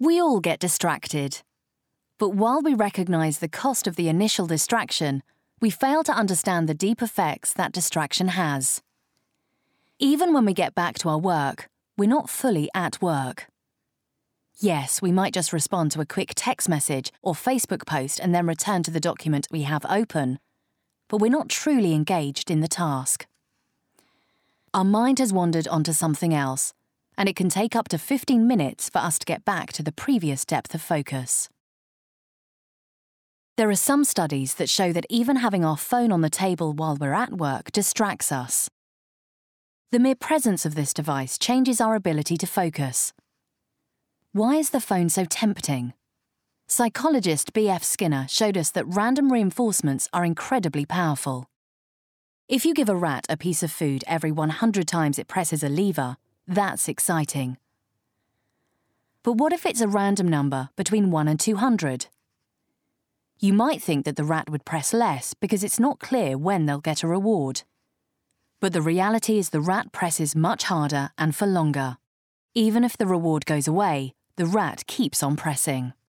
We all get distracted. But while we recognise the cost of the initial distraction, we fail to understand the deep effects that distraction has. Even when we get back to our work, we're not fully at work. Yes, we might just respond to a quick text message or Facebook post and then return to the document we have open, but we're not truly engaged in the task. Our mind has wandered onto something else, and it can take up to 15 minutes for us to get back to the previous depth of focus. There are some studies that show that even having our phone on the table while we're at work distracts us. The mere presence of this device changes our ability to focus. Why is the phone so tempting? Psychologist B.F. Skinner showed us that random reinforcements are incredibly powerful. If you give a rat a piece of food every 100 times it presses a lever, that's exciting. But what if it's a random number between 1 and 200? You might think that the rat would press less because it's not clear when they'll get a reward. But the reality is the rat presses much harder and for longer. Even if the reward goes away, the rat keeps on pressing.